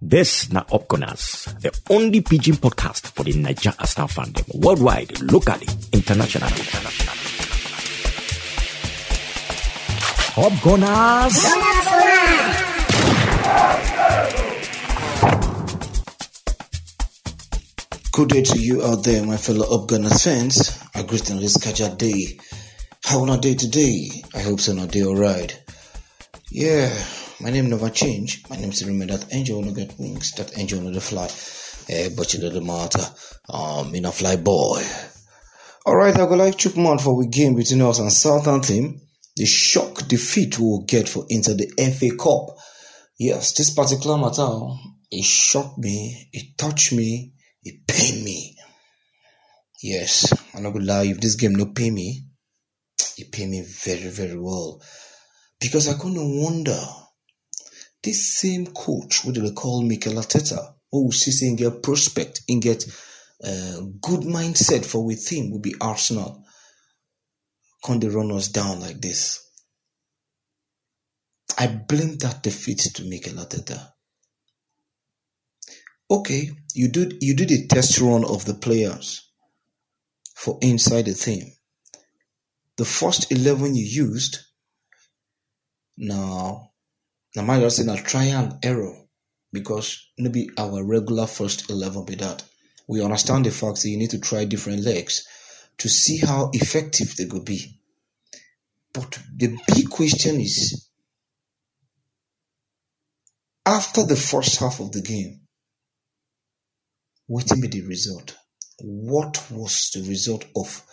This na Upgunners, the only pidgin podcast for the Niger Arsenal fandom, worldwide, locally, internationally. Upgunners! Good day to you out there, my fellow Upgunners fans. I greet on this Kaja day. How on a day today? I hope so on a day alright. Yeah, my name never change. My name is remember that angel no get wings, that angel no the fly. But you know the matter. In a fly boy. Alright, I go like chook man for we game between us and Southampton. The shock defeat we will get for into the FA Cup. Yes, this particular matter, it shocked me, it touched me, it pained me. Yes, I'm not gonna lie, if this game no pay me, it pay me very, very well. Because I couldn't wonder, this same coach, what do they call Mikel Arteta, who see and get prospect and get good mindset for with him will be Arsenal. Can't they run us down like this? I blame that defeat to Mikel Arteta. Okay, you did a test run of the players for inside the team. The first 11 you used, now might just say a trial and error because maybe our regular first 11 be that. We understand the fact that you need to try different legs to see how effective they could be. But the big question is, after the first half of the game, what be the result? What was the result of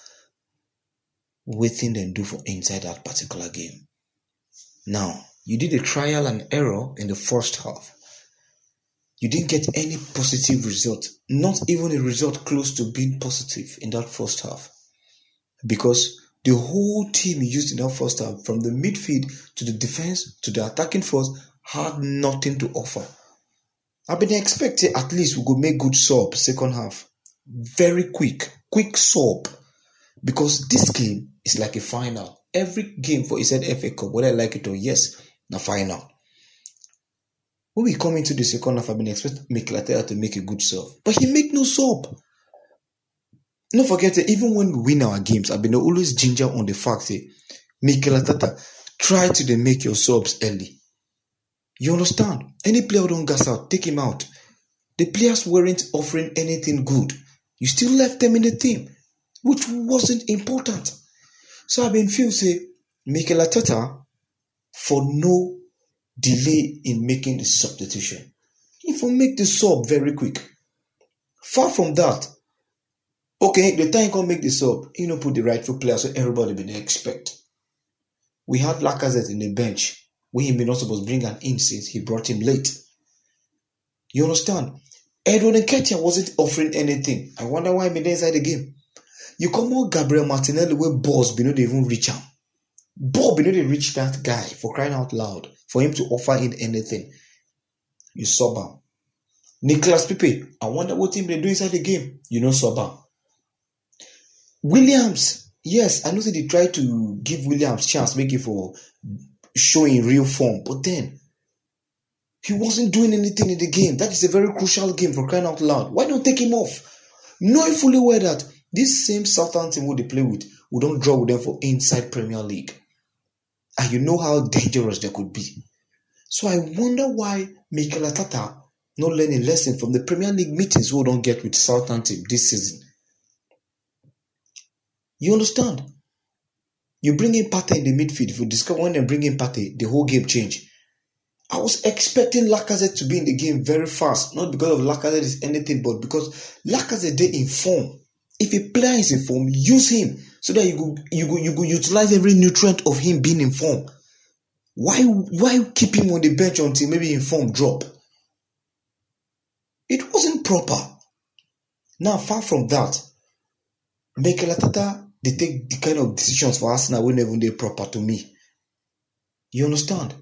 waiting them do for inside that particular game? Now, you did a trial and error in the first half. You didn't get any positive result, not even a result close to being positive in that first half. Because the whole team you used in that first half, from the midfield to the defense to the attacking force, had nothing to offer. I've been expecting at least we could make good sub second half. Very quick sub. Because this game is like a final. Every game for inside FA Cup, whether I like it or yes, na final. When we come into the second half, I've been expecting Mikel Arteta to make a good sub. But he make no sub. Don't forget that even when we win our games, I've been always ginger on the fact that Mikel Arteta try to make your subs early. You understand? Any player who don't gas out, take him out. The players weren't offering anything good. You still left them in the team, which wasn't important. So I've been feel say Mikel Arteta for no delay in making the substitution. He will make the sub very quick. Far from that. Okay, the time he can make the sub, he don't put the rightful player so everybody be expect. We had Lacazette in the bench. We him be not supposed to bring an in since he brought him late. You understand? Edwin Nketiah wasn't offering anything. I wonder why he been there inside the game. You come on Gabriel Martinelli where balls be not even reach him. Ball be not even reach that guy for crying out loud for him to offer in anything. You sub him. Nicolas Pepe, I wonder what him they do inside the game. You know sub him. Williams, yes, I know that they try to give Williams chance, make it for showing real form, but then he wasn't doing anything in the game. That is a very crucial game for crying out loud. Why don't take him off? Knowing fully well that this same Southampton who they play with, we don't draw with them for inside Premier League. And you know how dangerous they could be. So I wonder why Mikel Arteta not learning lesson from the Premier League meetings we don't get with Southampton this season. You understand? You bring in Partey in the midfield. If you discover when they bring in Partey, the whole game change. I was expecting Lacazette to be in the game very fast. Not because of Lacazette is anything, but because Lacazette is in form. If a player is in form, use him so that you go utilize every nutrient of him being in form. Why keep him on the bench until maybe in form drop? It wasn't proper. Now, far from that, Mikel Arteta, they take the kind of decisions for Arsenal whenever they're proper to me. You understand?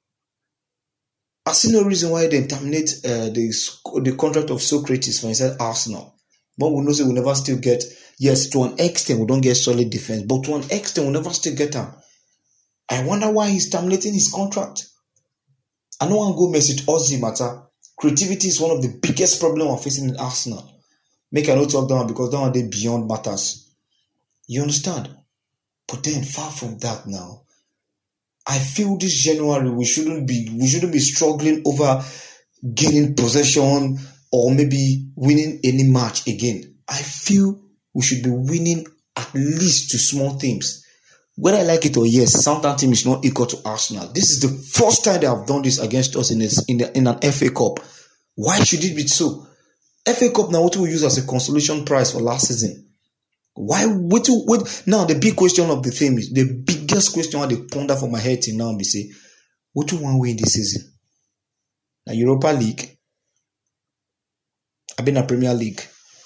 I see no reason why they terminate the contract of Socrates for inside Arsenal. But we know say we never still get, yes, to an extent we don't get solid defense, but to an extent we never still get him. I wonder why he's terminating his contract. I don't want to go message Ozzy matter. Creativity is one of the biggest problems we're facing in Arsenal. Make a note of that because that one they beyond matters. You understand? But then far from that now, I feel this January we shouldn't be struggling over gaining possession or maybe winning any match again. I feel we should be winning at least to small teams. Whether I like it or yes, Southampton is not equal to Arsenal. This is the first time they have done this against us in an FA Cup. Why should it be so? FA Cup now what we use as a consolation prize for last season. Why? Wait. Now the big question of the thing is the biggest question I ponder for my head till now be say, what do we want to win this season? Now Europa League. I've been a Premier League.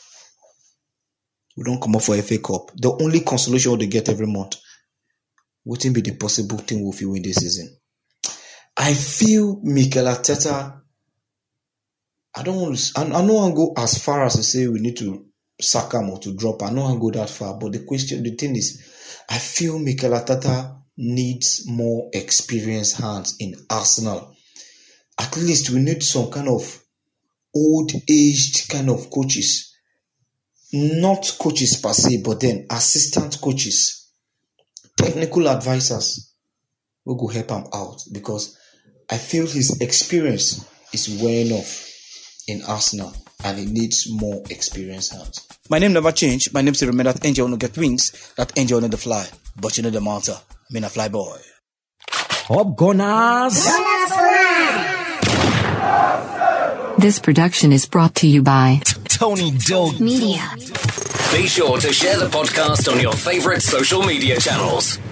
We don't come up for FA Cup. The only consolation they get every month. What will be the possible thing if we win this season? I feel Mikel Arteta. I don't want to go as far as to say we need to sack him or to drop. I don't want to go that far. But the thing is, I feel Mikel Arteta needs more experienced hands in Arsenal. At least we need some kind of old-aged kind of coaches. Not coaches per se, but then assistant coaches, technical advisors will go help him out because I feel his experience is wearing off in Arsenal and he needs more experienced hands. My name never changed. My name still remain that angel no get wings, that angel no the fly, but you know the mountain. Me a fly boy. Up Gunners! This production is brought to you by Tony Dog Media. Be sure to share the podcast on your favorite social media channels.